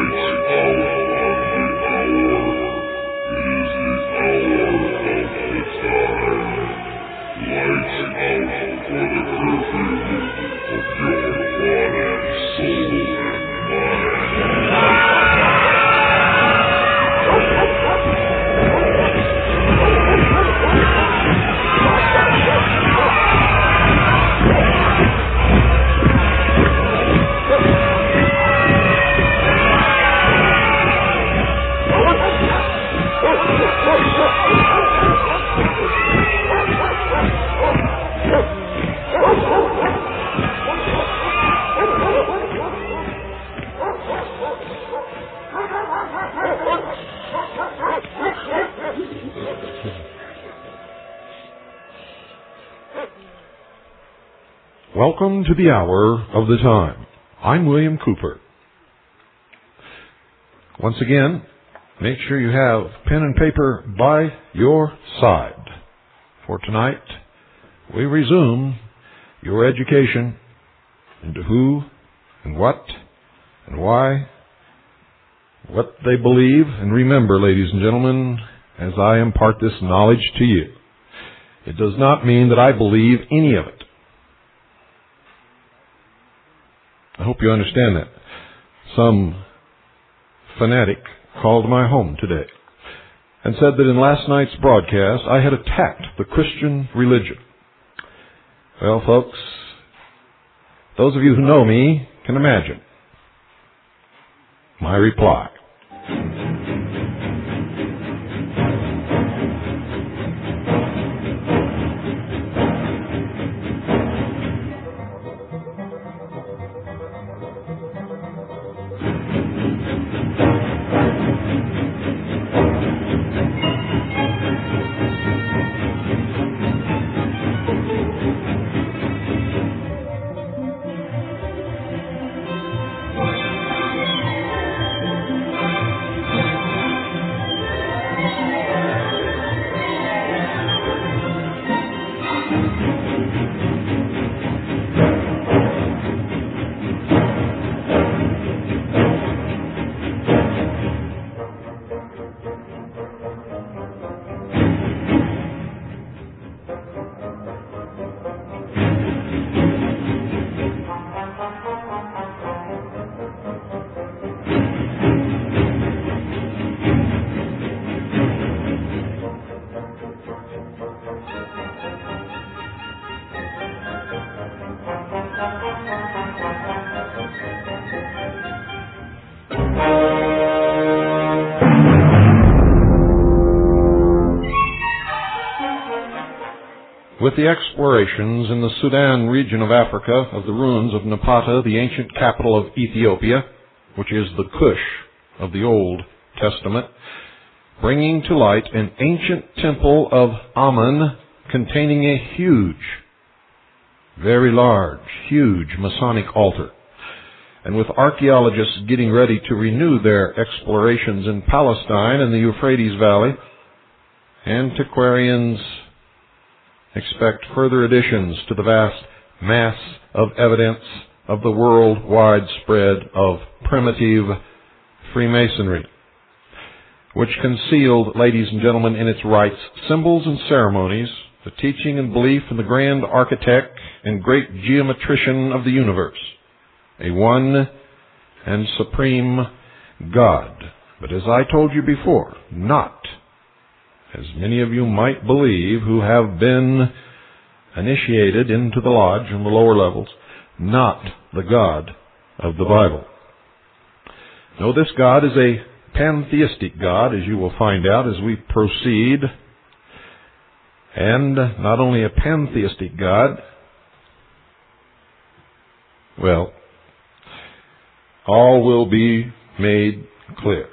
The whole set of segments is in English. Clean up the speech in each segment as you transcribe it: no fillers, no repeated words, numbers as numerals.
Welcome to the hour of the time. I'm William Cooper. Once again, make sure you have pen and paper by your side. For tonight, we resume your education into who and what and why, what they believe. And remember, ladies and gentlemen, as I impart this knowledge to you, it does not mean that I believe any of it. I hope you understand that. Some fanatic called my home today and said that in last night's broadcast I had attacked the Christian religion. Well, folks, those of you who know me can imagine my reply. With the explorations in the Sudan region of Africa of the ruins of Napata, the ancient capital of Ethiopia, which is the Cush of the Old Testament, bringing to light an ancient temple of Amun containing a huge, very large, huge Masonic altar. And with archaeologists getting ready to renew their explorations in Palestine and the Euphrates Valley, antiquarians expect further additions to the vast mass of evidence of the worldwide spread of primitive Freemasonry, which concealed, ladies and gentlemen, in its rites, symbols and ceremonies, the teaching and belief in the grand architect and great geometrician of the universe, a one and supreme God. But as I told you before, not, as many of you might believe who have been initiated into the lodge and the lower levels, not the God of the Bible. No, this God is a pantheistic God, as you will find out as we proceed. And not only a pantheistic God, well, all will be made clear.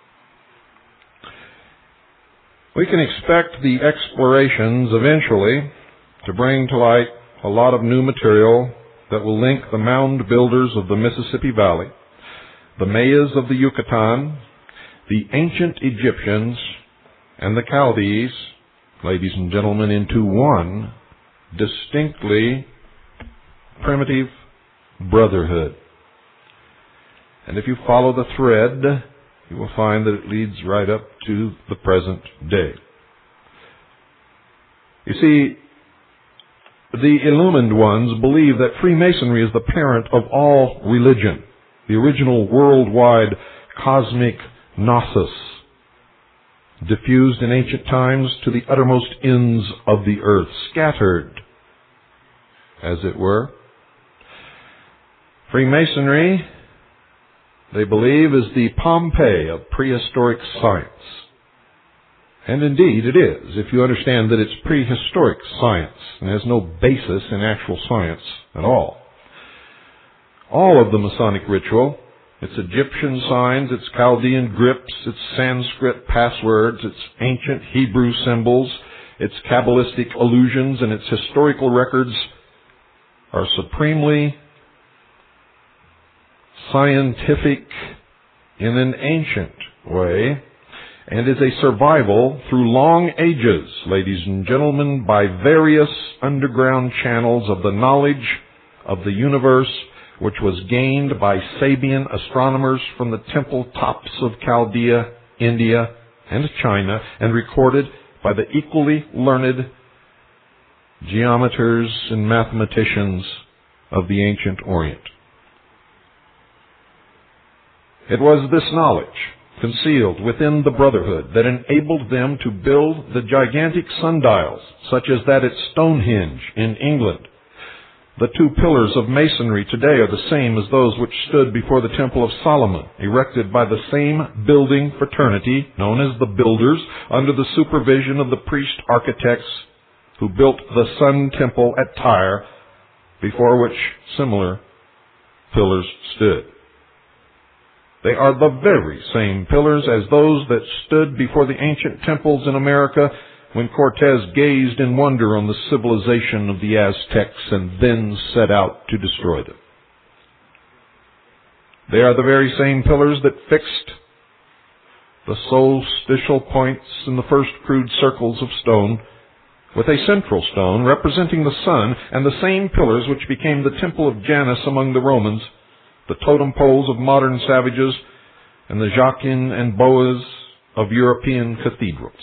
We can expect the explorations eventually to bring to light a lot of new material that will link the mound builders of the Mississippi Valley, the Mayas of the Yucatan, the ancient Egyptians, and the Chaldees, ladies and gentlemen, into one distinctly primitive brotherhood. And if you follow the thread, you will find that it leads right up to the present day. You see, the illumined ones believe that Freemasonry is the parent of all religion, the original worldwide cosmic gnosis, diffused in ancient times to the uttermost ends of the earth, scattered, as it were. Freemasonry, they believe, is the Pompeii of prehistoric science. And indeed it is, if you understand that it's prehistoric science and has no basis in actual science at all. All of the Masonic ritual, its Egyptian signs, its Chaldean grips, its Sanskrit passwords, its ancient Hebrew symbols, its Kabbalistic allusions, and its historical records are supremely scientific in an ancient way, and is a survival through long ages, ladies and gentlemen, by various underground channels of the knowledge of the universe, which was gained by Sabian astronomers from the temple tops of Chaldea, India, and China, and recorded by the equally learned geometers and mathematicians of the ancient Orient. It was this knowledge, concealed within the Brotherhood, that enabled them to build the gigantic sundials, such as that at Stonehenge in England. The two pillars of masonry today are the same as those which stood before the Temple of Solomon, erected by the same building fraternity, known as the Builders, under the supervision of the priest architects who built the Sun Temple at Tyre, before which similar pillars stood. They are the very same pillars as those that stood before the ancient temples in America when Cortez gazed in wonder on the civilization of the Aztecs and then set out to destroy them. They are the very same pillars that fixed the solstitial points in the first crude circles of stone, with a central stone representing the sun, and the same pillars which became the temple of Janus among the Romans, the totem poles of modern savages, and the Jachin and Boas of European cathedrals.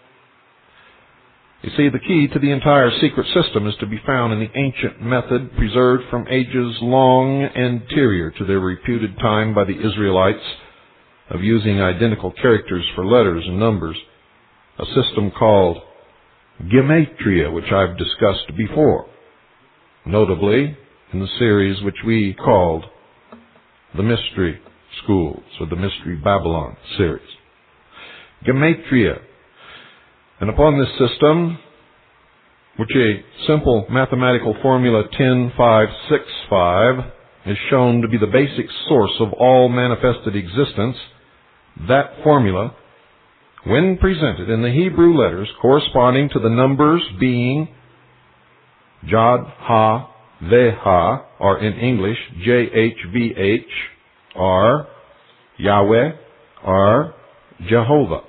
You see, the key to the entire secret system is to be found in the ancient method preserved from ages long anterior to their reputed time by the Israelites of using identical characters for letters and numbers, a system called gematria, which I've discussed before, notably in the series which we called the Mystery Schools, or the Mystery Babylon series. Gematria. And upon this system, which a simple mathematical formula 10,565 is shown to be the basic source of all manifested existence, that formula, when presented in the Hebrew letters corresponding to the numbers being Jod, Ha, Veh, or in English, JHVH, are Yahweh, are Jehovah.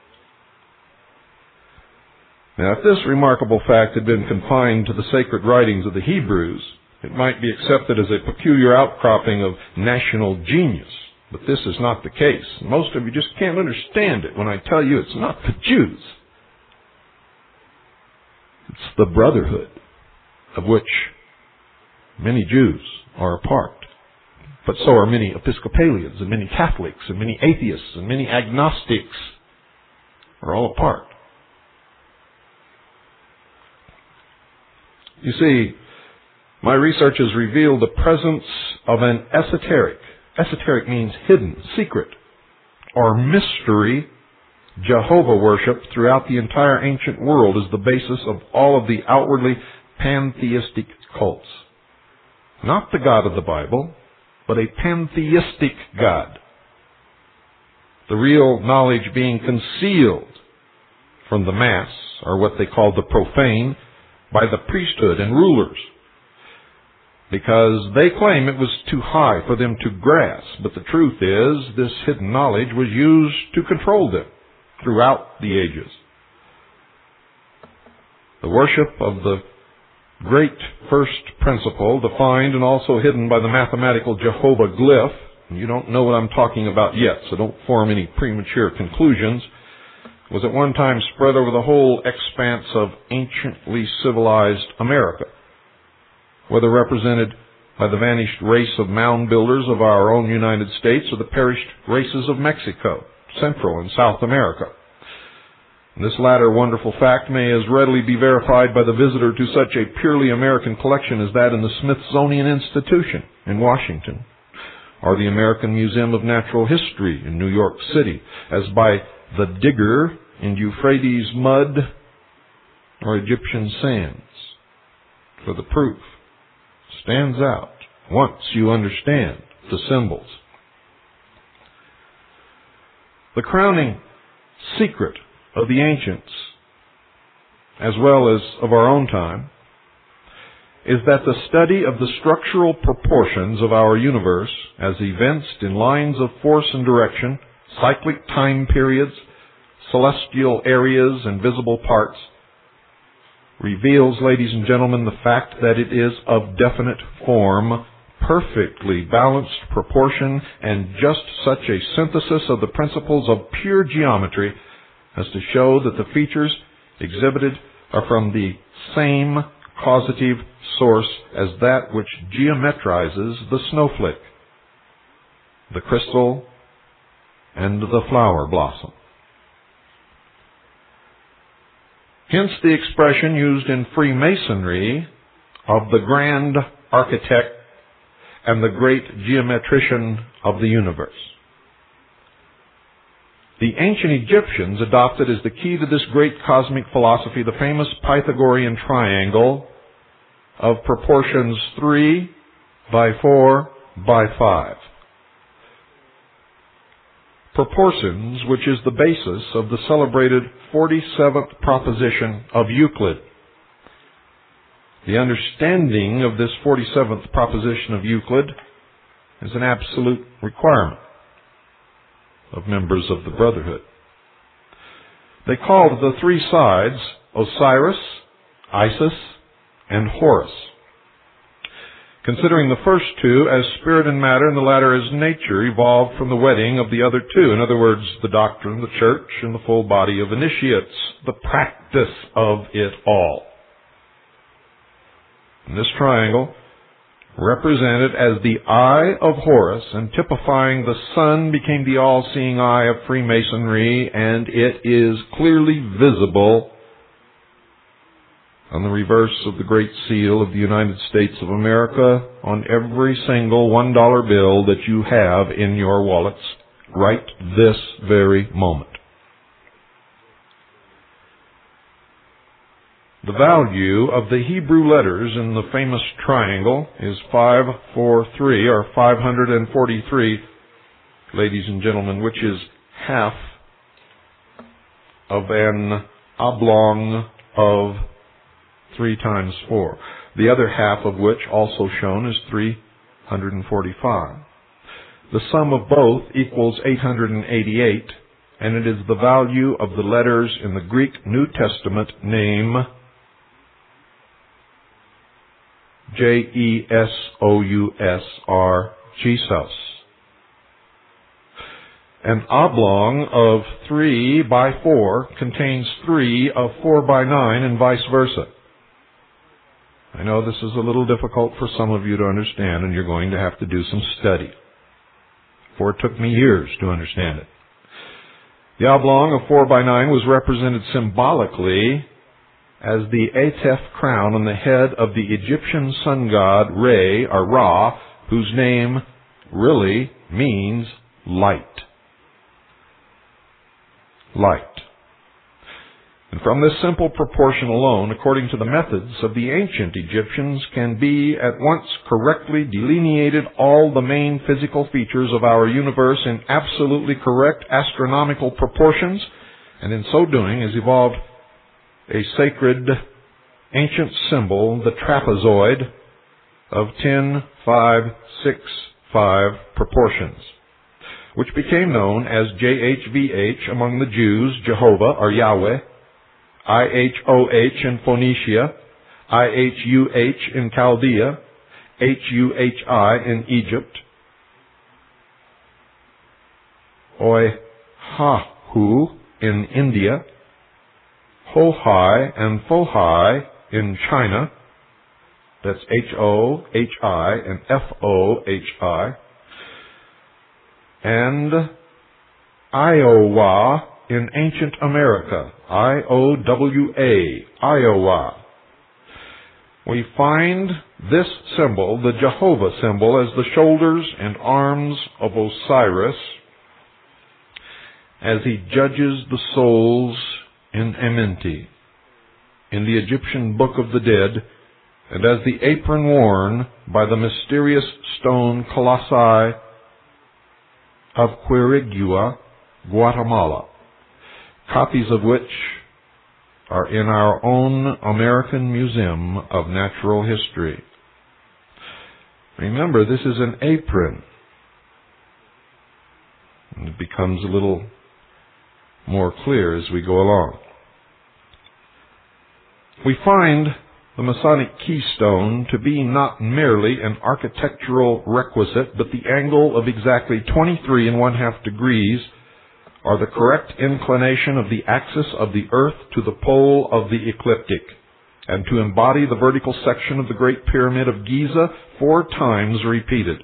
Now, if this remarkable fact had been confined to the sacred writings of the Hebrews, it might be accepted as a peculiar outcropping of national genius. But this is not the case. Most of you just can't understand it when I tell you it's not the Jews. It's the Brotherhood, of which many Jews are a part. But so are many Episcopalians, and many Catholics, and many atheists, and many agnostics are all a part. You see, my research has revealed the presence of an esoteric means hidden, secret, or mystery Jehovah worship throughout the entire ancient world is the basis of all of the outwardly pantheistic cults. Not the God of the Bible, but a pantheistic God. The real knowledge being concealed from the mass, or what they call the profane, by the priesthood and rulers, because they claim it was too high for them to grasp. But the truth is, this hidden knowledge was used to control them throughout the ages. The worship of the great first principle, defined and also hidden by the mathematical Jehovah glyph, and you don't know what I'm talking about yet, so don't form any premature conclusions, was at one time spread over the whole expanse of anciently civilized America, whether represented by the vanished race of mound builders of our own United States or the perished races of Mexico, Central and South America. And this latter wonderful fact may as readily be verified by the visitor to such a purely American collection as that in the Smithsonian Institution in Washington, or the American Museum of Natural History in New York City, as by the Digger in Euphrates mud or Egyptian sands. For the proof stands out once you understand the symbols. The crowning secret of the ancients, as well as of our own time, is that the study of the structural proportions of our universe as evinced in lines of force and direction, cyclic time periods, celestial areas, and visible parts, reveals, ladies and gentlemen, the fact that it is of definite form, perfectly balanced proportion, and just such a synthesis of the principles of pure geometry as to show that the features exhibited are from the same causative source as that which geometrizes the snowflake, the crystal, and the flower blossom. Hence the expression used in Freemasonry of the grand architect and the great geometrician of the universe. The ancient Egyptians adopted as the key to this great cosmic philosophy the famous Pythagorean triangle of proportions 3 by 4 by 5. Proportions which is the basis of the celebrated 47th proposition of Euclid. The understanding of this 47th proposition of Euclid is an absolute requirement of members of the Brotherhood. They called the three sides Osiris, Isis, and Horus, considering the first two as spirit and matter and the latter as nature evolved from the wedding of the other two. In other words, the doctrine, the church, and the full body of initiates, the practice of it all. And this triangle, represented as the eye of Horus and typifying the sun, became the all-seeing eye of Freemasonry, and it is clearly visible on the reverse of the Great Seal of the United States of America on every single $1 bill that you have in your wallets right this very moment. The value of the Hebrew letters in the famous triangle is 543, or 543, ladies and gentlemen, which is half of an oblong of 3 times 4. The other half of which, also shown, is 345. The sum of both equals 888, and it is the value of the letters in the Greek New Testament name J-E-S-O-U-S, Jesus. An oblong of 3 by 4 contains 3 of 4 by 9 and vice versa. I know this is a little difficult for some of you to understand, and you're going to have to do some study, for it took me years to understand it. The oblong of 4 by 9 was represented symbolically as the Atef crown on the head of the Egyptian sun god Re, or Ra, whose name really means light. Light. And from this simple proportion alone, according to the methods of the ancient Egyptians, can be at once correctly delineated all the main physical features of our universe in absolutely correct astronomical proportions, and in so doing is evolved a sacred ancient symbol, the trapezoid, of 10, 5, 6, 5 proportions, which became known as JHVH among the Jews, Jehovah or Yahweh, IHOH in Phoenicia, IHUH in Chaldea, HUHI in Egypt, Oahu in India, Hohai and Fohai in China, that's H-O-H-I and F-O-H-I, and Iowa in ancient America, I-O-W-A, Iowa. We find this symbol, the Jehovah symbol, as the shoulders and arms of Osiris as he judges the souls in Amenti, in the Egyptian Book of the Dead, and as the apron worn by the mysterious stone colossi of Quirigua, Guatemala, copies of which are in our own American Museum of Natural History. Remember, this is an apron. And it becomes a little more clear as we go along. We find the Masonic keystone to be not merely an architectural requisite, but the angle of exactly 23 1/2 degrees, or the correct inclination of the axis of the earth to the pole of the ecliptic, and to embody the vertical section of the Great Pyramid of Giza 4 times repeated.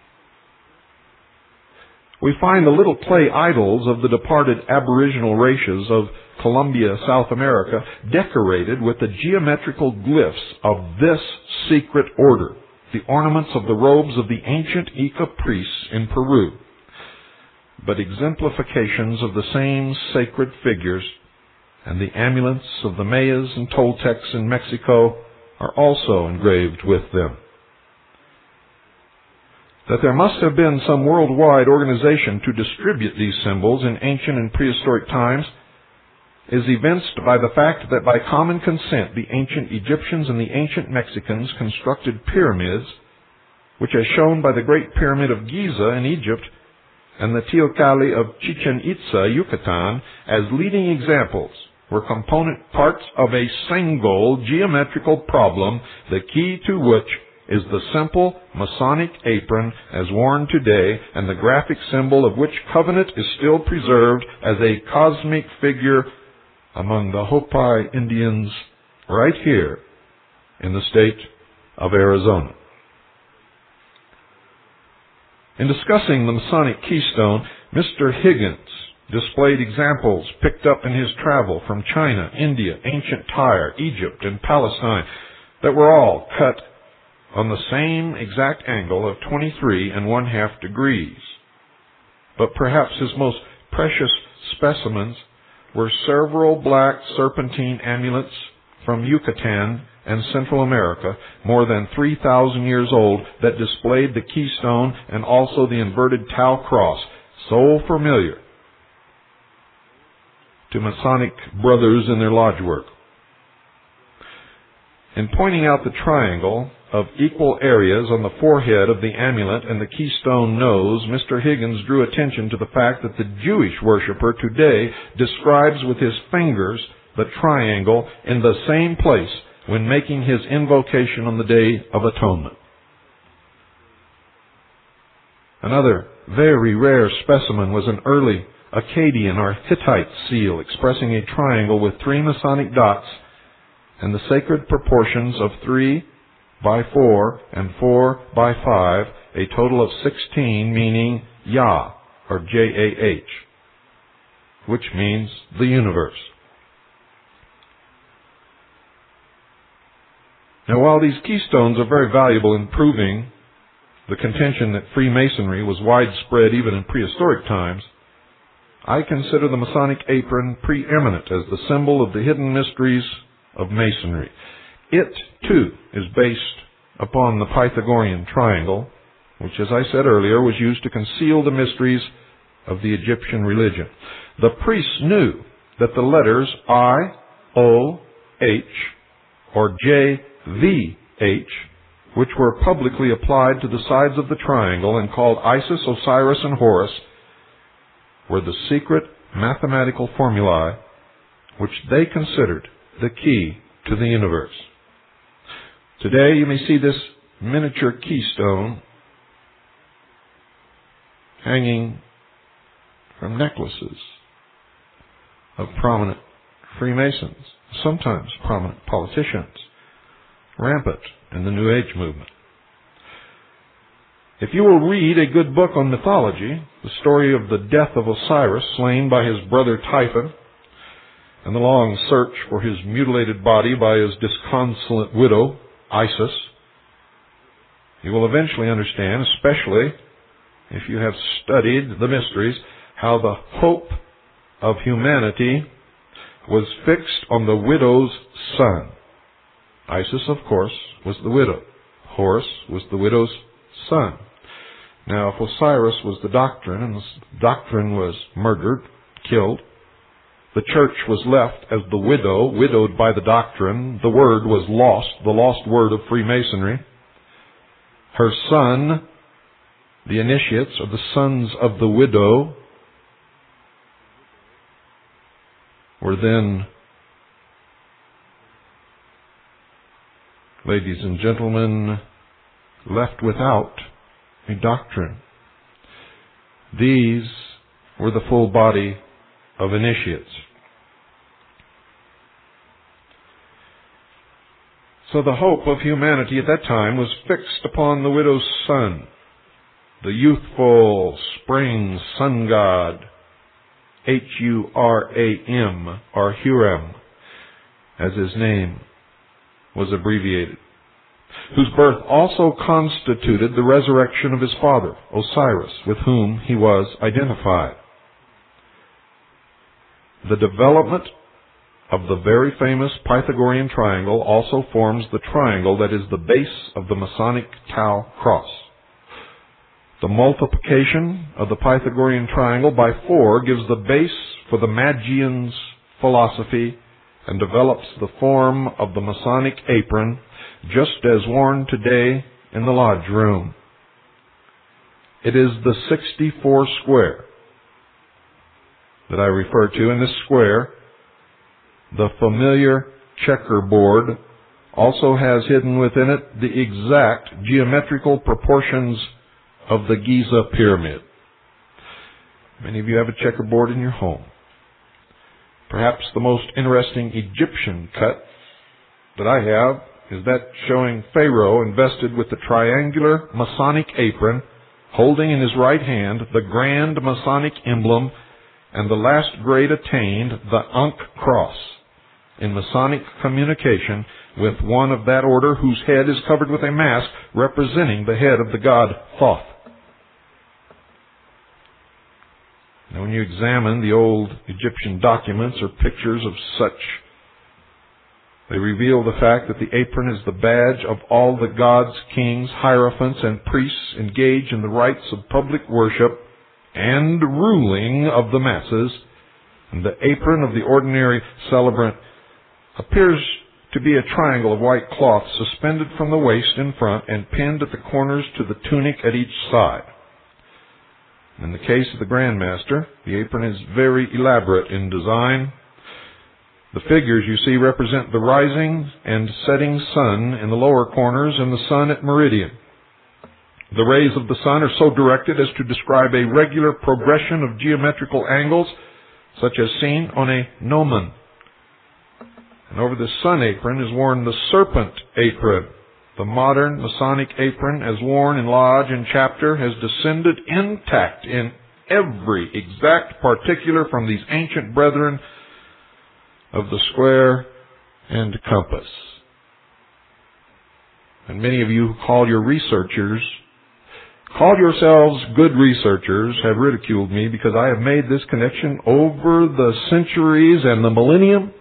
We find the little clay idols of the departed aboriginal races of Colombia, South America, decorated with the geometrical glyphs of this secret order, the ornaments of the robes of the ancient Inca priests in Peru, but exemplifications of the same sacred figures, and the amulets of the Mayas and Toltecs in Mexico are also engraved with them. That there must have been some worldwide organization to distribute these symbols in ancient and prehistoric times is evinced by the fact that by common consent the ancient Egyptians and the ancient Mexicans constructed pyramids, which as shown by the Great Pyramid of Giza in Egypt and the Teocalli of Chichen Itza, Yucatan, as leading examples, were component parts of a single geometrical problem, the key to which is the simple Masonic apron as worn today, and the graphic symbol of which covenant is still preserved as a cosmic figure among the Hopi Indians right here in the state of Arizona. In discussing the Masonic keystone, Mr. Higgins displayed examples picked up in his travel from China, India, ancient Tyre, Egypt, and Palestine that were all cut on the same exact angle of 23 1/2 degrees. But perhaps his most precious specimens were several black serpentine amulets from Yucatan and Central America, more than 3,000 years old, that displayed the keystone and also the inverted Tau cross, so familiar to Masonic brothers in their lodge work. In pointing out the triangle of equal areas on the forehead of the amulet and the keystone nose, Mr. Higgins drew attention to the fact that the Jewish worshiper today describes with his fingers the triangle in the same place when making his invocation on the Day of Atonement. Another very rare specimen was an early Akkadian or Hittite seal expressing a triangle with 3 Masonic dots and the sacred proportions of 3 by 4 and 4 by 5, a total of 16, meaning Yah, or J-A-H, which means the universe. Now, while these keystones are very valuable in proving the contention that Freemasonry was widespread even in prehistoric times, I consider the Masonic apron preeminent as the symbol of the hidden mysteries of Masonry. It, too, is based upon the Pythagorean triangle, which, as I said earlier, was used to conceal the mysteries of the Egyptian religion. The priests knew that the letters I, O, H, or J, V, H, which were publicly applied to the sides of the triangle and called Isis, Osiris, and Horus, were the secret mathematical formulae which they considered the key to the universe. Today you may see this miniature keystone hanging from necklaces of prominent Freemasons, sometimes prominent politicians, rampant in the New Age movement. If you will read a good book on mythology, the story of the death of Osiris, slain by his brother Typhon, and the long search for his mutilated body by his disconsolate widow, Isis, you will eventually understand, especially if you have studied the mysteries, how the hope of humanity was fixed on the widow's son. Isis, of course, was the widow. Horus was the widow's son. Now, if Osiris was the doctrine, and the doctrine was murdered, killed, the church was left as the widow, widowed by the doctrine. The word was lost, the lost word of Freemasonry. Her son, the initiates, or the sons of the widow, were then, ladies and gentlemen, left without a doctrine. These were the full body of initiates. So the hope of humanity at that time was fixed upon the widow's son, the youthful spring sun god, Huram, or Huram, as his name was abbreviated, whose birth also constituted the resurrection of his father, Osiris, with whom he was identified. The development of the very famous Pythagorean triangle also forms the triangle that is the base of the Masonic Tau cross. The multiplication of the Pythagorean triangle by 4 gives the base for the Magian's philosophy and develops the form of the Masonic apron, just as worn today in the lodge room. It is the 64 square that I refer to. In this square, the familiar checkerboard also has hidden within it the exact geometrical proportions of the Giza pyramid. Many of you have a checkerboard in your home. Perhaps the most interesting Egyptian cut that I have is that showing Pharaoh invested with the triangular Masonic apron, holding in his right hand the grand Masonic emblem and the last grade attained, the Ankh cross, in Masonic communication with one of that order whose head is covered with a mask representing the head of the god Thoth. Now, when you examine the old Egyptian documents or pictures of such, they reveal the fact that the apron is the badge of all the gods, kings, hierophants, and priests engaged in the rites of public worship and ruling of the masses, and the apron of the ordinary celebrant appears to be a triangle of white cloth suspended from the waist in front and pinned at the corners to the tunic at each side. In the case of the Grand Master, the apron is very elaborate in design. The figures you see represent the rising and setting sun in the lower corners and the sun at meridian. The rays of the sun are so directed as to describe a regular progression of geometrical angles, such as seen on a gnomon. And over the sun apron is worn the serpent apron. The modern Masonic apron, as worn in lodge and chapter, has descended intact in every exact particular from these ancient brethren of the square and compass. And many of you who call yourselves good researchers, have ridiculed me because I have made this connection over the centuries and the millennium,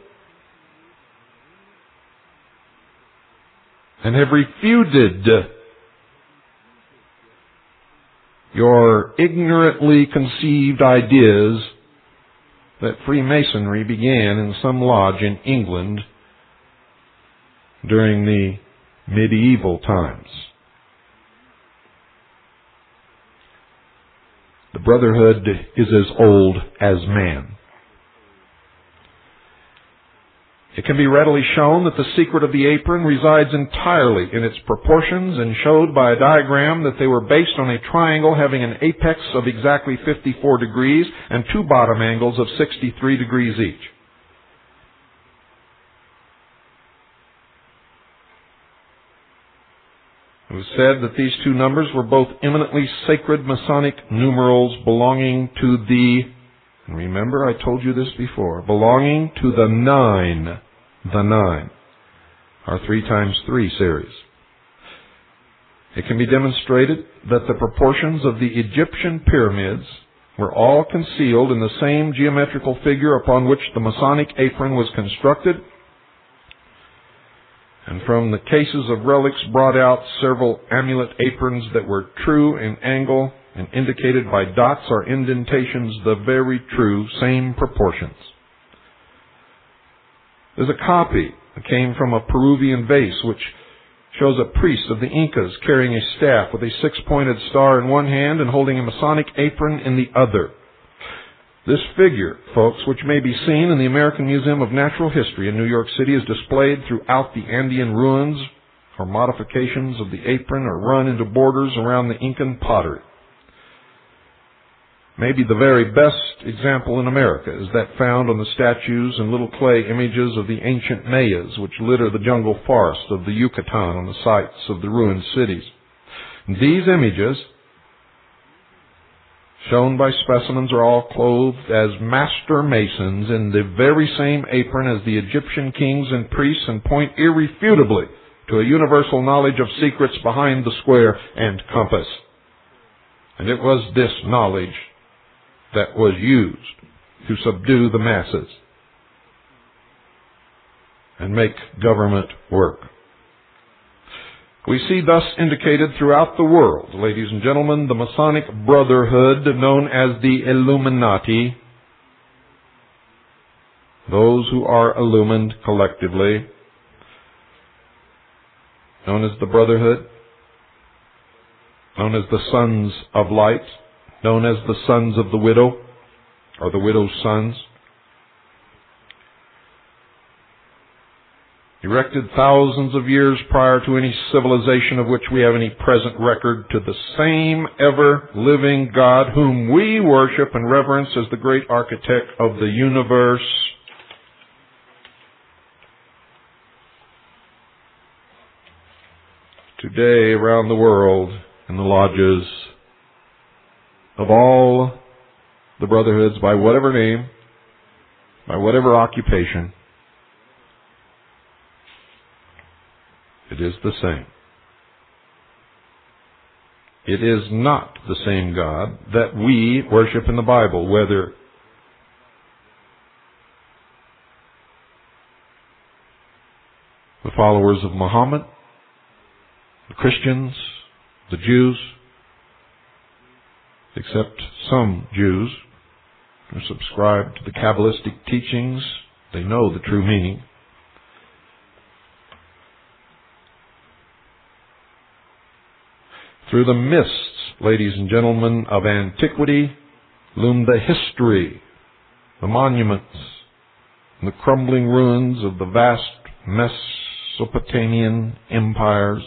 and have refuted your ignorantly conceived ideas that Freemasonry began in some lodge in England during the medieval times. The Brotherhood is as old as man. It can be readily shown that the secret of the apron resides entirely in its proportions and showed by a diagram that they were based on a triangle having an apex of exactly 54 degrees and two bottom angles of 63 degrees each. It was said that these two numbers were both eminently sacred Masonic numerals belonging to the, and remember I told you this before, belonging to the nine, our 3x3 series. It can be demonstrated that the proportions of the Egyptian pyramids were all concealed in the same geometrical figure upon which the Masonic apron was constructed, and from the cases of relics brought out several amulet aprons that were true in angle and indicated by dots or indentations the very true same proportions. There's a copy that came from a Peruvian vase which shows a priest of the Incas carrying a staff with a six-pointed star in one hand and holding a Masonic apron in the other. This figure, folks, which may be seen in the American Museum of Natural History in New York City, is displayed throughout the Andean ruins, or modifications of the apron are run into borders around the Incan pottery. Maybe the very best example in America is that found on the statues and little clay images of the ancient Mayas, which litter the jungle forest of the Yucatan on the sites of the ruined cities. These images, shown by specimens, are all clothed as master masons in the very same apron as the Egyptian kings and priests, and point irrefutably to a universal knowledge of secrets behind the square and compass. And it was this knowledge that was used to subdue the masses and make government work. We see thus indicated throughout the world, ladies and gentlemen, the Masonic Brotherhood known as the Illuminati, those who are illumined collectively, known as the Brotherhood, known as the Sons of Light, known as the Sons of the Widow, or the Widow's Sons, erected thousands of years prior to any civilization of which we have any present record, to the same ever-living God whom we worship and reverence as the great architect of the universe. Today, around the world, in the lodges of all the brotherhoods, by whatever name, by whatever occupation, it is the same. It is not the same God that we worship in the Bible, whether the followers of Muhammad, the Christians, the Jews, except some Jews who subscribe to the Kabbalistic teachings. They know the true meaning. Through the mists, ladies and gentlemen, of antiquity loomed the history, the monuments, and the crumbling ruins of the vast Mesopotamian empires,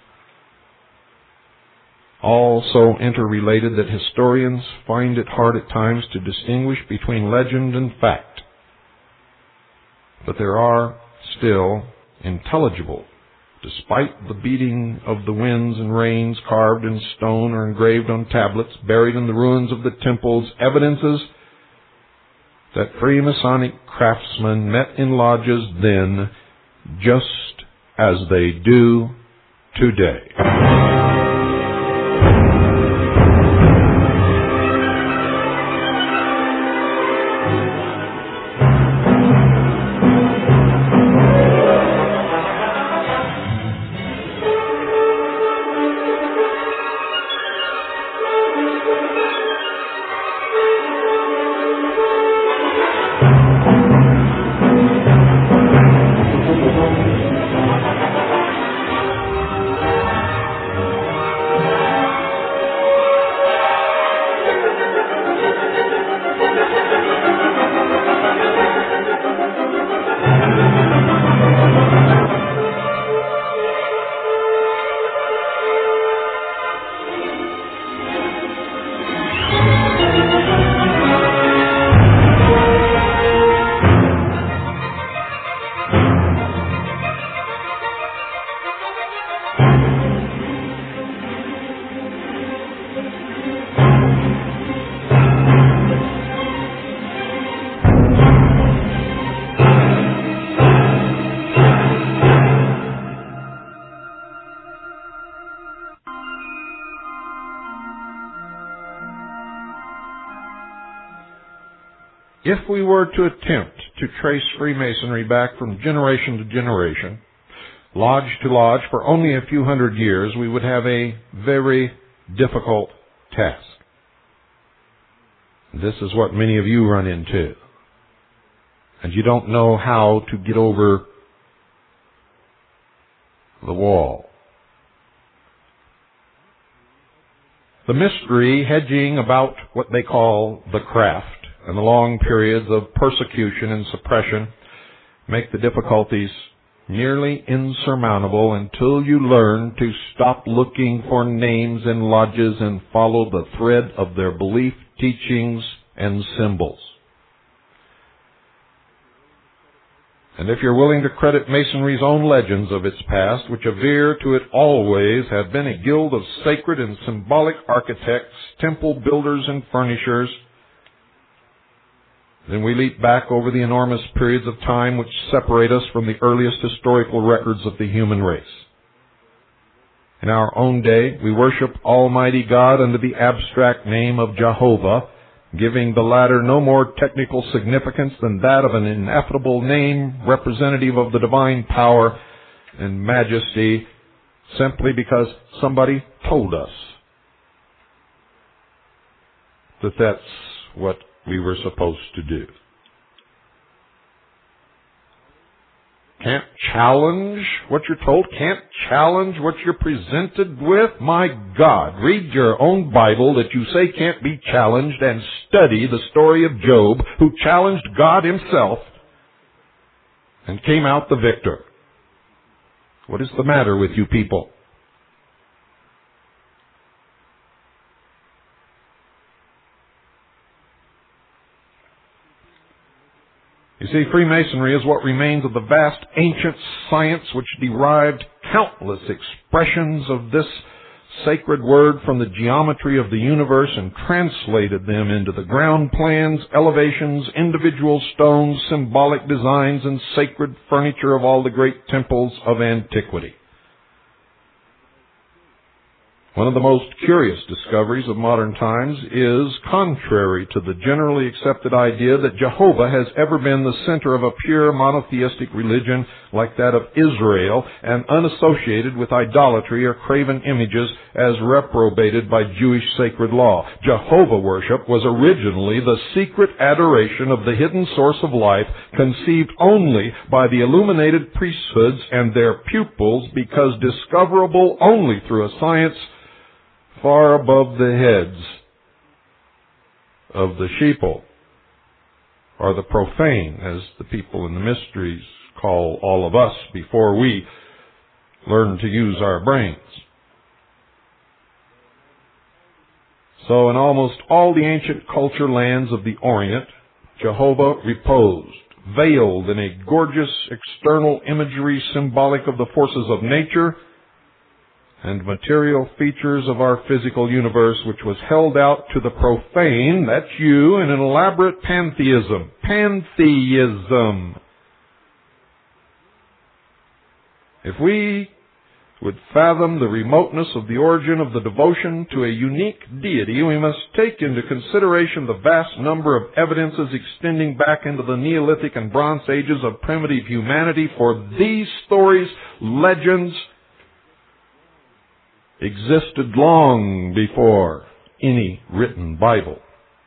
all so interrelated that historians find it hard at times to distinguish between legend and fact. But there are still intelligible, despite the beating of the winds and rains, carved in stone or engraved on tablets, buried in the ruins of the temples, evidences that Freemasonic craftsmen met in lodges then just as they do today. if we were to attempt to trace Freemasonry back from generation to generation, lodge to lodge, for only a few hundred years, we would have a very difficult task. This is what many of you run into. And you don't know how to get over the wall. The mystery hedging about what they call the craft and the long periods of persecution and suppression make the difficulties nearly insurmountable until you learn to stop looking for names in lodges and follow the thread of their belief, teachings, and symbols. And if you're willing to credit Masonry's own legends of its past, which aver to it always have been a guild of sacred and symbolic architects, temple builders, and furnishers, then we leap back over the enormous periods of time which separate us from the earliest historical records of the human race. In our own day, we worship Almighty God under the abstract name of Jehovah, giving the latter no more technical significance than that of an ineffable name representative of the divine power and majesty, simply because somebody told us that that's what we were supposed to do. Can't challenge what you're told, can't challenge what you're presented with. My God, read your own Bible that you say can't be challenged and study the story of Job, who challenged God himself and came out the victor. What is the matter with you people? You see, Freemasonry is what remains of the vast ancient science which derived countless expressions of this sacred word from the geometry of the universe and translated them into the ground plans, elevations, individual stones, symbolic designs, and sacred furniture of all the great temples of antiquity. One of the most curious discoveries of modern times is contrary to the generally accepted idea that Jehovah has ever been the center of a pure monotheistic religion like that of Israel and unassociated with idolatry or graven images as reprobated by Jewish sacred law. Jehovah worship was originally the secret adoration of the hidden source of life, conceived only by the illuminated priesthoods and their pupils, because discoverable only through a science far above the heads of the sheeple, or the profane, as the people in the mysteries call all of us before we learn to use our brains. So in almost all the ancient culture lands of the Orient, Jehovah reposed, veiled in a gorgeous external imagery symbolic of the forces of nature and material features of our physical universe, which was held out to the profane, that's you, in an elaborate pantheism. Pantheism. If we would fathom the remoteness of the origin of the devotion to a unique deity, we must take into consideration the vast number of evidences extending back into the Neolithic and Bronze Ages of primitive humanity, for these stories, legends, existed long before any written Bible.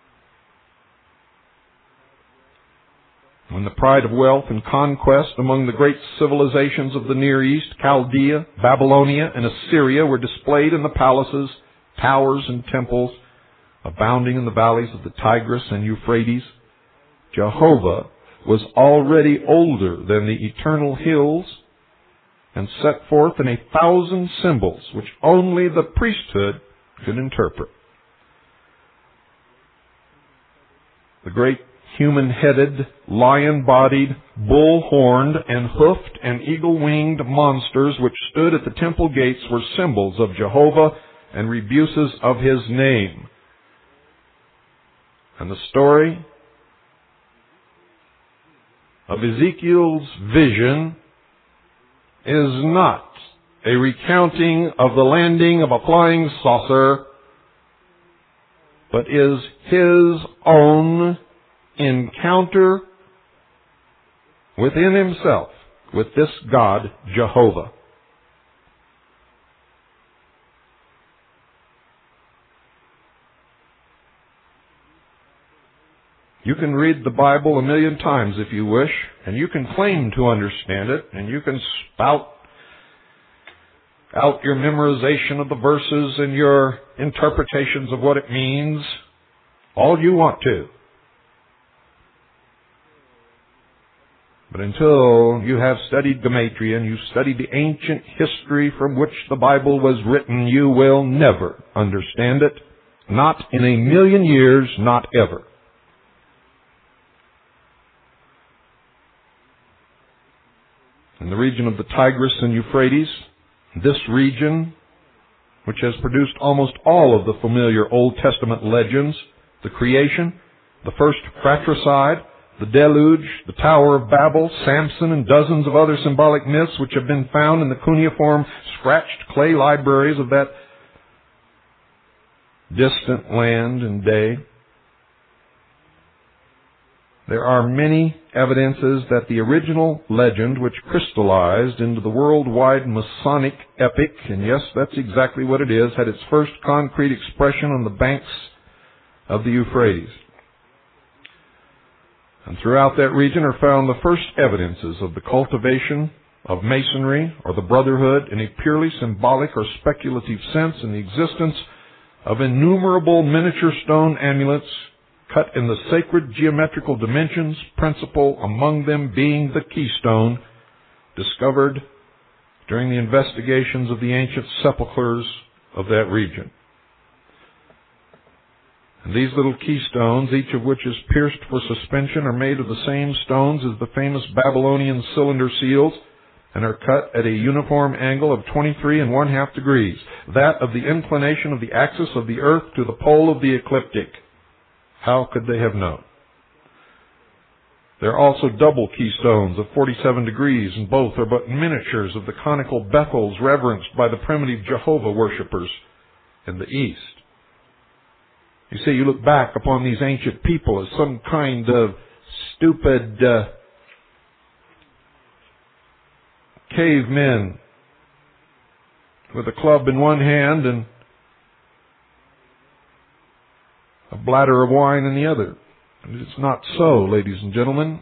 When the pride of wealth and conquest among the great civilizations of the Near East, Chaldea, Babylonia, and Assyria, were displayed in the palaces, towers, and temples abounding in the valleys of the Tigris and Euphrates, Jehovah was already older than the eternal hills and set forth in 1,000 symbols which only the priesthood could interpret. The great human-headed, lion-bodied, bull-horned, and hoofed and eagle-winged monsters which stood at the temple gates were symbols of Jehovah and rebuses of his name. And the story of Ezekiel's vision is not a recounting of the landing of a flying saucer, but is his own encounter within himself with this God, Jehovah. You can read the Bible a million times if you wish, and you can claim to understand it, and you can spout out your memorization of the verses and your interpretations of what it means all you want to. But until you have studied Gematria and you've studied the ancient history from which the Bible was written, you will never understand it. Not in a million years, not ever. In the region of the Tigris and Euphrates, this region, which has produced almost all of the familiar Old Testament legends, the creation, the first fratricide, the deluge, the Tower of Babel, Samson, and dozens of other symbolic myths which have been found in the cuneiform scratched clay libraries of that distant land and day. There are many evidences that the original legend, which crystallized into the worldwide Masonic epic, and yes, that's exactly what it is, had its first concrete expression on the banks of the Euphrates. And throughout that region are found the first evidences of the cultivation of Masonry or the Brotherhood in a purely symbolic or speculative sense, in the existence of innumerable miniature stone amulets cut in the sacred geometrical dimensions, principal among them being the keystone, discovered during the investigations of the ancient sepulchres of that region. And these little keystones, each of which is pierced for suspension, are made of the same stones as the famous Babylonian cylinder seals, and are cut at a uniform angle of 23 1/2 degrees, that of the inclination of the axis of the earth to the pole of the ecliptic. How could they have known? There are also double keystones of 47 degrees, and both are but miniatures of the conical Bethels reverenced by the primitive Jehovah worshippers in the East. You see, you look back upon these ancient people as some kind of stupid cavemen with a club in one hand and a bladder of wine in the other. And it's not so, ladies and gentlemen.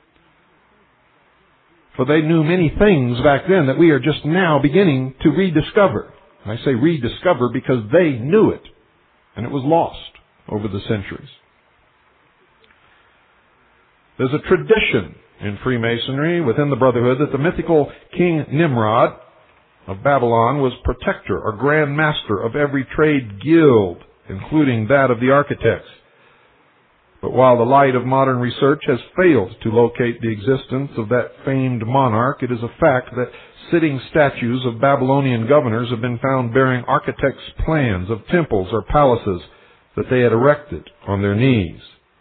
For they knew many things back then that we are just now beginning to rediscover. And I say rediscover because they knew it, and it was lost over the centuries. There's a tradition in Freemasonry within the Brotherhood that the mythical King Nimrod of Babylon was protector or grand master of every trade guild, including that of the architects. But while the light of modern research has failed to locate the existence of that famed monarch, it is a fact that sitting statues of Babylonian governors have been found bearing architects' plans of temples or palaces that they had erected on their knees.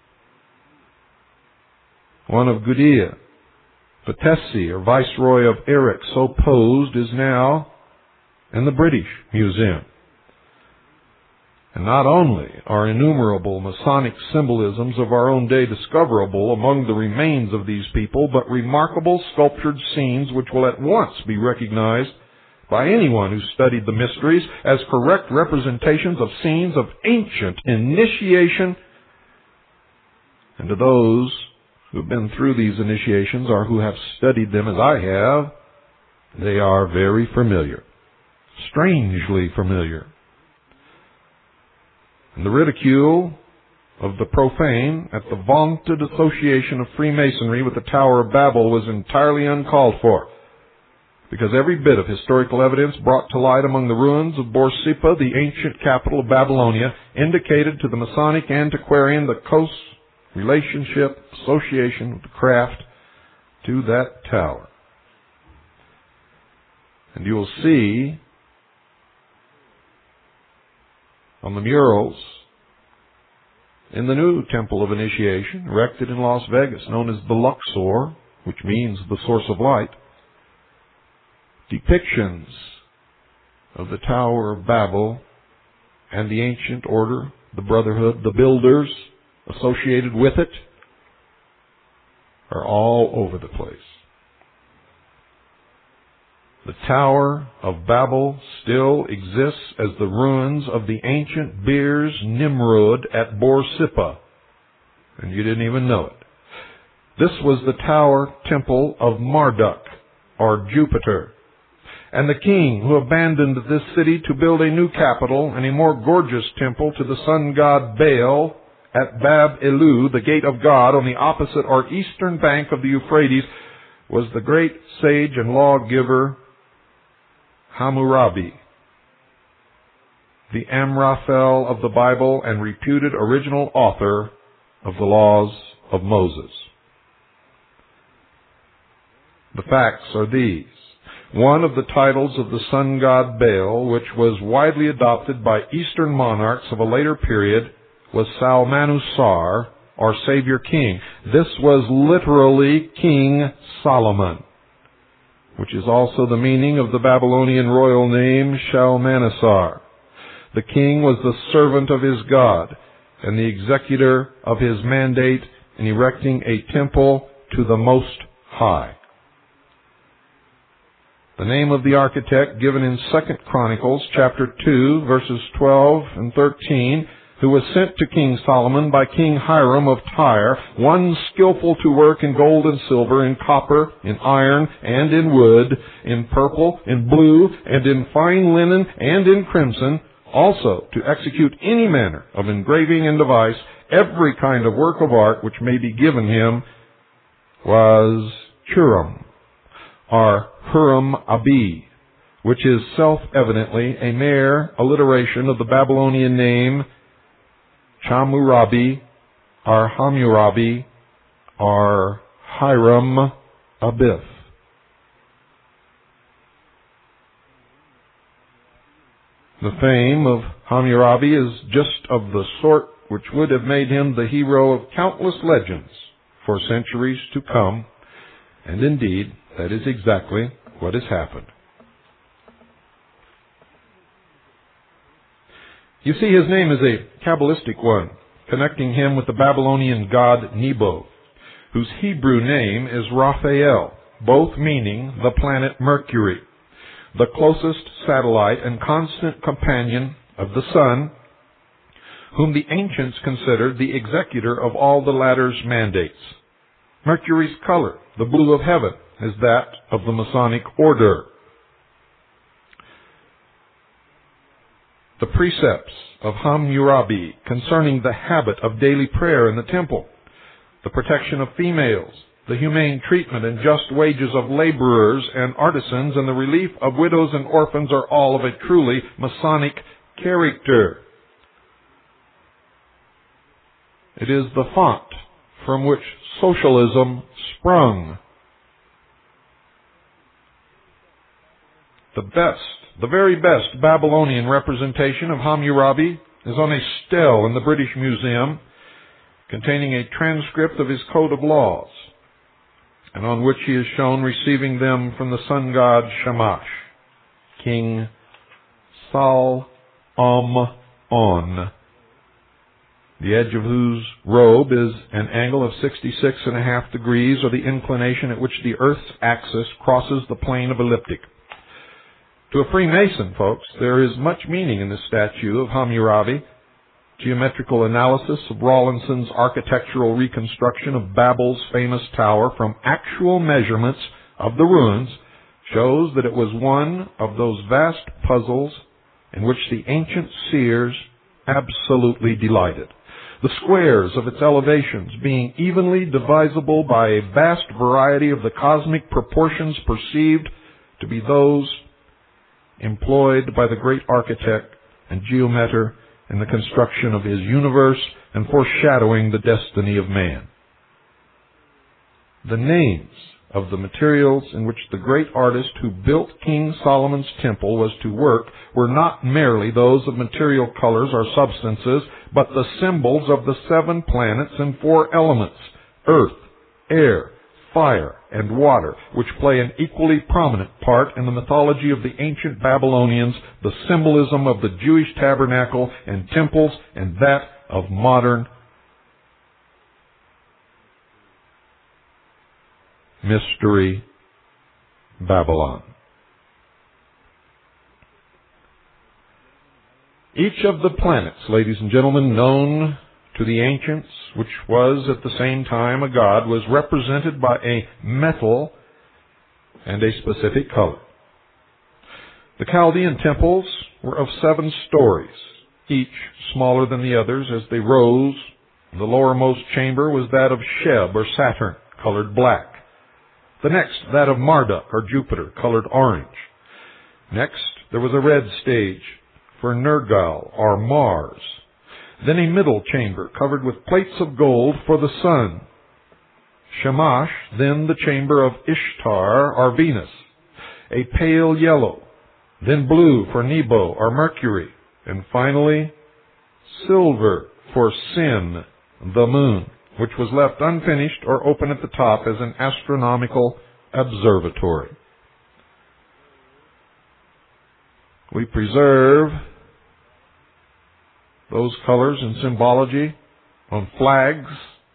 One of Gudea, Patesi, or Viceroy of Erech, so posed, is now in the British Museum. And not only are innumerable Masonic symbolisms of our own day discoverable among the remains of these people, but remarkable sculptured scenes which will at once be recognized by anyone who studied the mysteries as correct representations of scenes of ancient initiation. And to those who have been through these initiations or who have studied them as I have, they are very familiar, strangely familiar. And the ridicule of the profane at the vaunted association of Freemasonry with the Tower of Babel was entirely uncalled for, because every bit of historical evidence brought to light among the ruins of Borsippa, the ancient capital of Babylonia, indicated to the Masonic antiquarian the close relationship, association of the craft to that tower. And you will see on the murals in the new Temple of Initiation, erected in Las Vegas, known as the Luxor, which means the source of light, depictions of the Tower of Babel and the ancient order, the Brotherhood, the builders associated with it, are all over the place. The Tower of Babel still exists as the ruins of the ancient Beers Nimrod at Borsippa, and you didn't even know it. This was the tower temple of Marduk, or Jupiter, and the king who abandoned this city to build a new capital and a more gorgeous temple to the sun god Baal at Bab-Elu, the gate of God, on the opposite or eastern bank of the Euphrates, was the great sage and lawgiver Hammurabi, the Amraphel of the Bible and reputed original author of the laws of Moses. The facts are these. One of the titles of the sun god Baal, which was widely adopted by Eastern monarchs of a later period, was Salmanusar, or Savior King. This was literally King Solomon, which is also the meaning of the Babylonian royal name Shalmaneser. The king was the servant of his God and the executor of his mandate in erecting a temple to the Most High. The name of the architect given in 2 Chronicles chapter 2, verses 12 and 13, who was sent to King Solomon by King Hiram of Tyre, one skillful to work in gold and silver, in copper, in iron, and in wood, in purple, in blue, and in fine linen, and in crimson, also to execute any manner of engraving and device, every kind of work of art which may be given him, was Churam, or Huram-Abi, which is self-evidently a mere alliteration of the Babylonian name Chamurabi, or Hammurabi, or Hiram-Abith. The fame of Hammurabi is just of the sort which would have made him the hero of countless legends for centuries to come, and indeed, that is exactly what has happened. You see, his name is a Kabbalistic one, connecting him with the Babylonian god Nebo, whose Hebrew name is Raphael, both meaning the planet Mercury, the closest satellite and constant companion of the sun, whom the ancients considered the executor of all the latter's mandates. Mercury's color, the blue of heaven, is that of the Masonic order. The precepts of Hammurabi concerning the habit of daily prayer in the temple, the protection of females, the humane treatment and just wages of laborers and artisans, and the relief of widows and orphans are all of a truly Masonic character. It is the font from which socialism sprung. The very best Babylonian representation of Hammurabi is on a stele in the British Museum, containing a transcript of his code of laws, and on which he is shown receiving them from the sun god Shamash, King Sal-Am-On, the edge of whose robe is an angle of 66.5 degrees, or the inclination at which the Earth's axis crosses the plane of ecliptic. To a Freemason, folks, there is much meaning in this statue of Hammurabi. Geometrical analysis of Rawlinson's architectural reconstruction of Babel's famous tower from actual measurements of the ruins shows that it was one of those vast puzzles in which the ancient seers absolutely delighted. The squares of its elevations being evenly divisible by a vast variety of the cosmic proportions perceived to be those employed by the great architect and geometer in the construction of his universe and foreshadowing the destiny of man. The names of the materials in which the great artist who built King Solomon's temple was to work were not merely those of material colors or substances, but the symbols of the 7 planets and 4 elements, earth, air, fire, and water, which play an equally prominent part in the mythology of the ancient Babylonians, the symbolism of the Jewish tabernacle and temples, and that of modern Mystery Babylon. Each of the planets, ladies and gentlemen, known to the ancients, which was at the same time a god, was represented by a metal and a specific color. The Chaldean temples were of 7 stories, each smaller than the others as they rose. The lowermost chamber was that of Sheb, or Saturn, colored black. The next, that of Marduk, or Jupiter, colored orange. Next, there was a red stage for Nergal, or Mars. Then a middle chamber covered with plates of gold for the sun. Shamash, then the chamber of Ishtar, or Venus, a pale yellow. Then blue for Nebo, or Mercury. And finally, silver for Sin, the moon, which was left unfinished or open at the top as an astronomical observatory. We preserve those colors and symbology on flags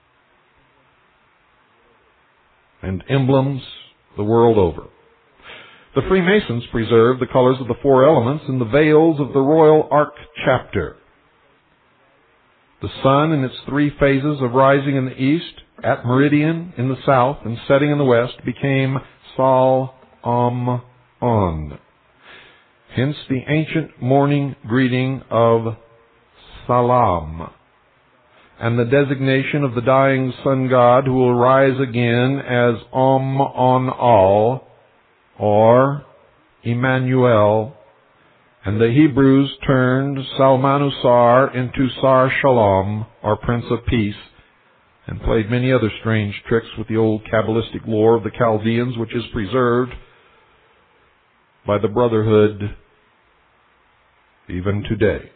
and emblems the world over. The Freemasons preserve the colors of the 4 elements in the veils of the Royal Ark chapter. The sun in its 3 phases of rising in the east, at meridian in the south, and setting in the west became Sal Am On. Hence the ancient morning greeting of Salam, and the designation of the dying sun god who will rise again as Om On Al, or Emmanuel, and the Hebrews turned Salmanusar into Sar Shalom, or Prince of Peace, and played many other strange tricks with the old Kabbalistic lore of the Chaldeans, which is preserved by the Brotherhood even today.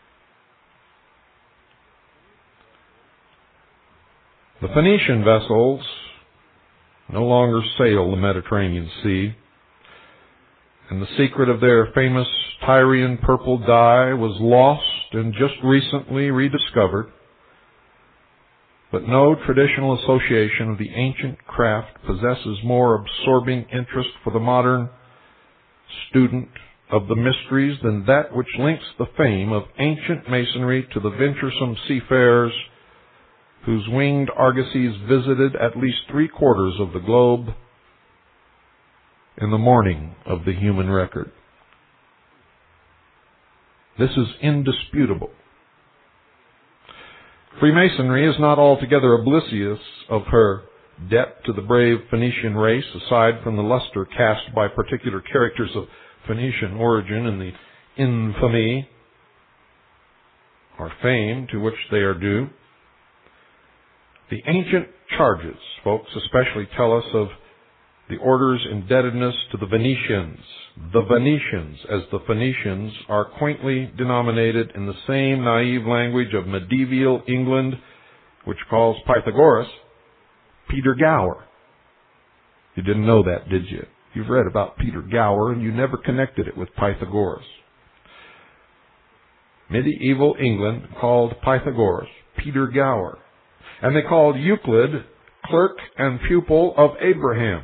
The Phoenician vessels no longer sail the Mediterranean Sea, and the secret of their famous Tyrian purple dye was lost and just recently rediscovered. But no traditional association of the ancient craft possesses more absorbing interest for the modern student of the mysteries than that which links the fame of ancient masonry to the venturesome seafarers whose winged argosies visited at least 3/4 of the globe in the morning of the human record. This is indisputable. Freemasonry is not altogether oblivious of her debt to the brave Phoenician race, aside from the luster cast by particular characters of Phoenician origin and the infamy or fame to which they are due. The ancient charges, folks, especially tell us of the order's indebtedness to the Venetians, as the Phoenicians are quaintly denominated in the same naive language of medieval England, which calls Pythagoras Peter Gower. You didn't know that, did you? You've read about Peter Gower, and you never connected it with Pythagoras. Medieval England called Pythagoras Peter Gower. And they called Euclid clerk and pupil of Abraham.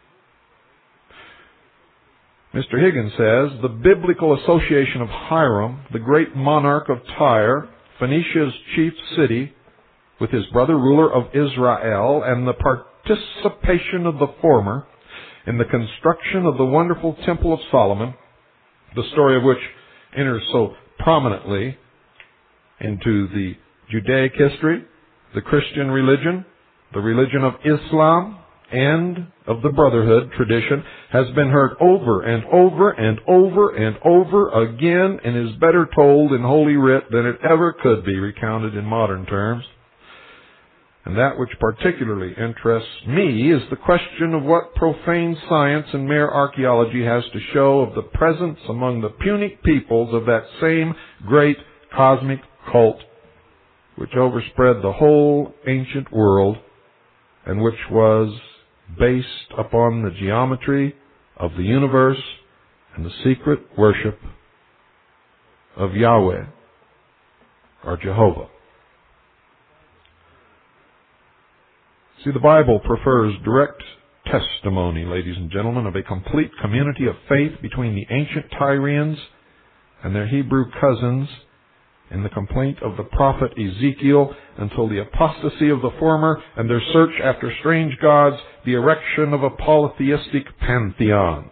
Mr. Higgins says, the biblical association of Hiram, the great monarch of Tyre, Phoenicia's chief city, with his brother ruler of Israel, and the participation of the former in the construction of the wonderful Temple of Solomon, the story of which enters so prominently into the Judaic history, the Christian religion, the religion of Islam, and of the Brotherhood tradition, has been heard over and over and over and over again, and is better told in Holy Writ than it ever could be recounted in modern terms. And that which particularly interests me is the question of what profane science and mere archaeology has to show of the presence among the Punic peoples of that same great cosmic cult which overspread the whole ancient world and which was based upon the geometry of the universe and the secret worship of Yahweh, or Jehovah. See, the Bible prefers direct testimony, ladies and gentlemen, of a complete community of faith between the ancient Tyrians and their Hebrew cousins in the complaint of the prophet Ezekiel until the apostasy of the former and their search after strange gods, the erection of a polytheistic pantheon.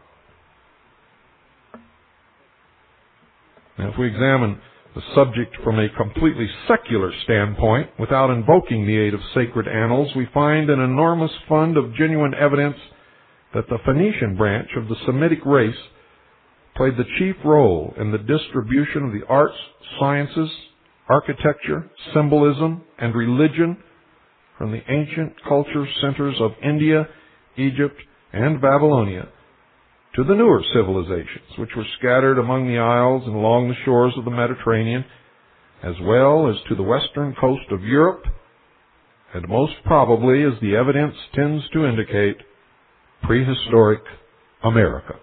Now, if we examine the subject from a completely secular standpoint, without invoking the aid of sacred annals, we find an enormous fund of genuine evidence that the Phoenician branch of the Semitic race played the chief role in the distribution of the arts, sciences, architecture, symbolism, and religion from the ancient culture centers of India, Egypt, and Babylonia to the newer civilizations, which were scattered among the isles and along the shores of the Mediterranean, as well as to the western coast of Europe, and most probably, as the evidence tends to indicate, prehistoric America.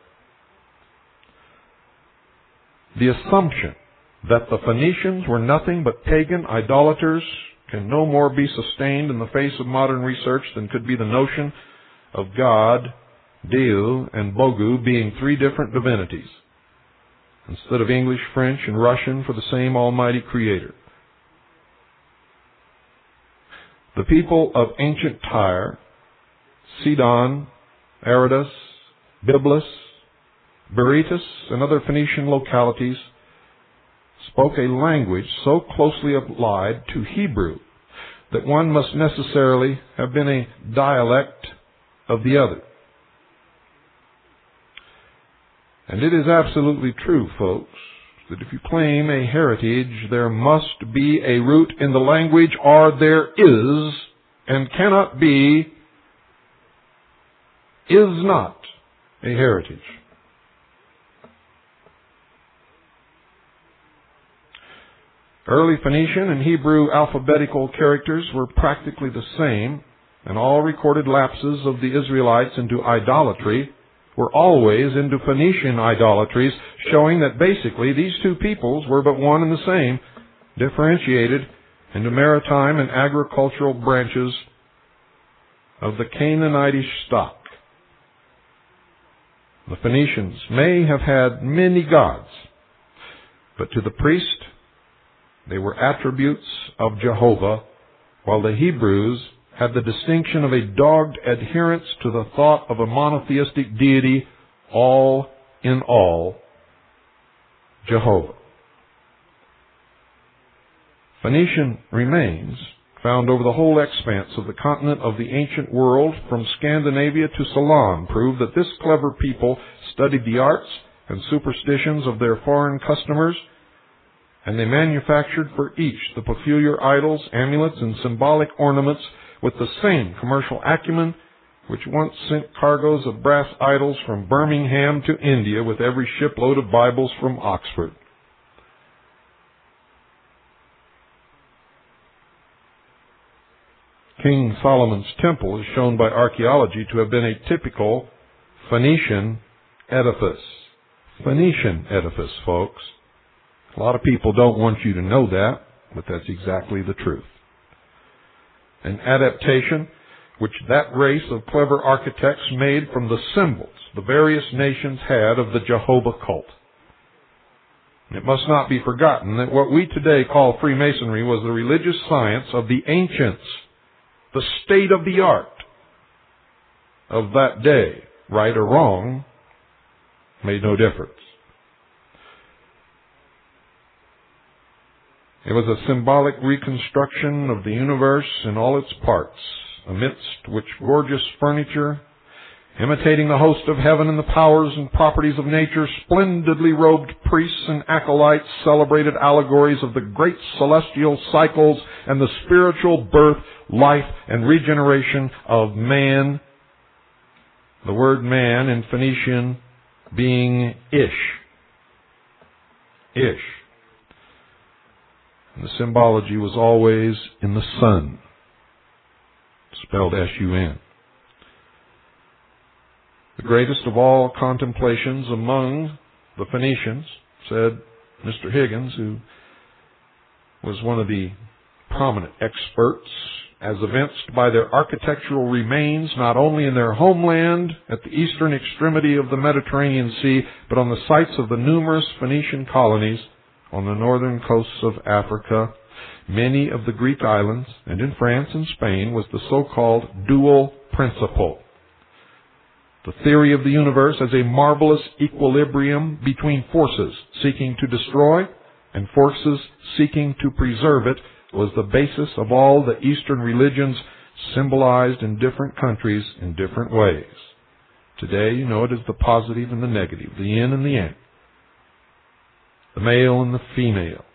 The assumption that the Phoenicians were nothing but pagan idolaters can no more be sustained in the face of modern research than could be the notion of God, Deu, and Bogu being three different divinities, instead of English, French, and Russian for the same almighty creator. The people of ancient Tyre, Sidon, Aradus, Byblus, Berytus, and other Phoenician localities spoke a language so closely allied to Hebrew that one must necessarily have been a dialect of the other. And it is absolutely true, folks, that if you claim a heritage, there must be a root in the language, or there is, and cannot be, is not a heritage. Early Phoenician and Hebrew alphabetical characters were practically the same, and all recorded lapses of the Israelites into idolatry were always into Phoenician idolatries, showing that basically these two peoples were but one and the same, differentiated into maritime and agricultural branches of the Canaanitish stock. The Phoenicians may have had many gods, but to the priest they were attributes of Jehovah, while the Hebrews had the distinction of a dogged adherence to the thought of a monotheistic deity, all in all, Jehovah. Phoenician remains found over the whole expanse of the continent of the ancient world, from Scandinavia to Ceylon, prove that this clever people studied the arts and superstitions of their foreign customers, and they manufactured for each the peculiar idols, amulets, and symbolic ornaments with the same commercial acumen which once sent cargoes of brass idols from Birmingham to India with every shipload of Bibles from Oxford. King Solomon's temple is shown by archaeology to have been a typical Phoenician edifice. Phoenician edifice, folks. A lot of people don't want you to know that, but that's exactly the truth. An adaptation which that race of clever architects made from the symbols the various nations had of the Jehovah cult. It must not be forgotten that what we today call Freemasonry was the religious science of the ancients, the state of the art of that day. Right or wrong made no difference. It was a symbolic reconstruction of the universe in all its parts, amidst which gorgeous furniture, imitating the host of heaven and the powers and properties of nature, splendidly robed priests and acolytes celebrated allegories of the great celestial cycles and the spiritual birth, life, and regeneration of man. The word man in Phoenician being Ish. Ish. And the symbology was always in the sun, spelled S-U-N. The greatest of all contemplations among the Phoenicians, said Mr. Higgins, who was one of the prominent experts as evinced by their architectural remains, not only in their homeland at the eastern extremity of the Mediterranean Sea, but on the sites of the numerous Phoenician colonies on the northern coasts of Africa, many of the Greek islands, and in France and Spain, was the so-called dual principle. The theory of the universe as a marvelous equilibrium between forces seeking to destroy and forces seeking to preserve it was the basis of all the Eastern religions, symbolized in different countries in different ways. Today, you know it as the positive and the negative, the yin and the yang, the male and the female.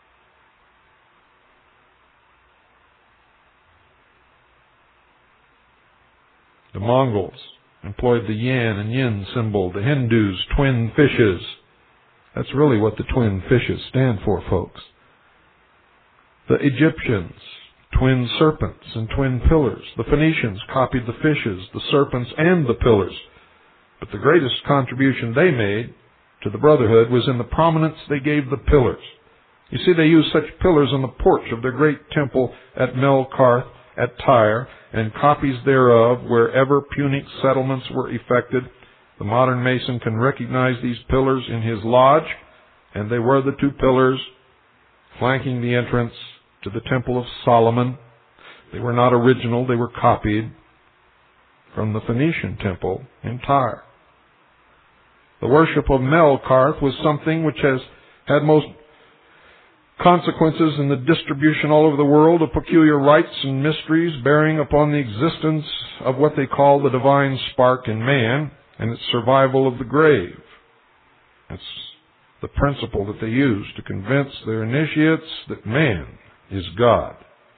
The Mongols employed the yan and yin symbol, the Hindus, twin fishes. That's really what the twin fishes stand for, folks. The Egyptians, twin serpents and twin pillars. The Phoenicians copied the fishes, the serpents, and the pillars. But the greatest contribution they made to the brotherhood was in the prominence they gave the pillars. You see, they used such pillars on the porch of their great temple at Melkarth, at Tyre, and copies thereof wherever Punic settlements were effected. The modern Mason can recognize these pillars in his lodge, and they were the two pillars flanking the entrance to the Temple of Solomon. They were not original, they were copied from the Phoenician temple in Tyre. The worship of Melkarth was something which has had most consequences in the distribution all over the world of peculiar rites and mysteries bearing upon the existence of what they call the divine spark in man and its survival of the grave. That's the principle that they use to convince their initiates that man is God.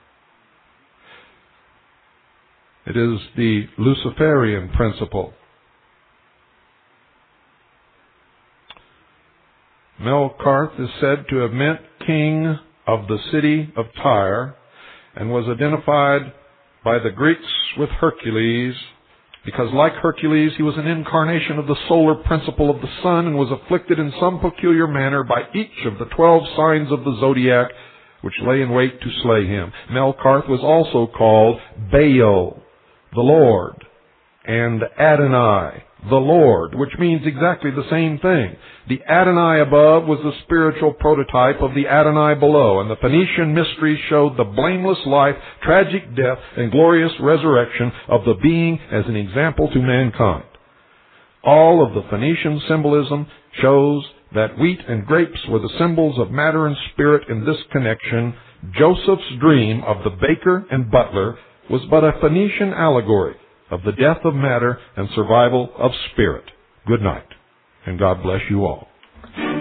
It is the Luciferian principle. Melkarth is said to have meant king of the city of Tyre and was identified by the Greeks with Hercules because, like Hercules, he was an incarnation of the solar principle of the sun and was afflicted in some peculiar manner by each of the 12 signs of the zodiac which lay in wait to slay him. Melkarth was also called Baal, the Lord, and Adonai, the Lord, which means exactly the same thing. The Adonai above was the spiritual prototype of the Adonai below, and the Phoenician mysteries showed the blameless life, tragic death, and glorious resurrection of the being as an example to mankind. All of the Phoenician symbolism shows that wheat and grapes were the symbols of matter and spirit in this connection. Joseph's dream of the baker and butler was but a Phoenician allegory of the death of matter and survival of spirit. Good night, and God bless you all.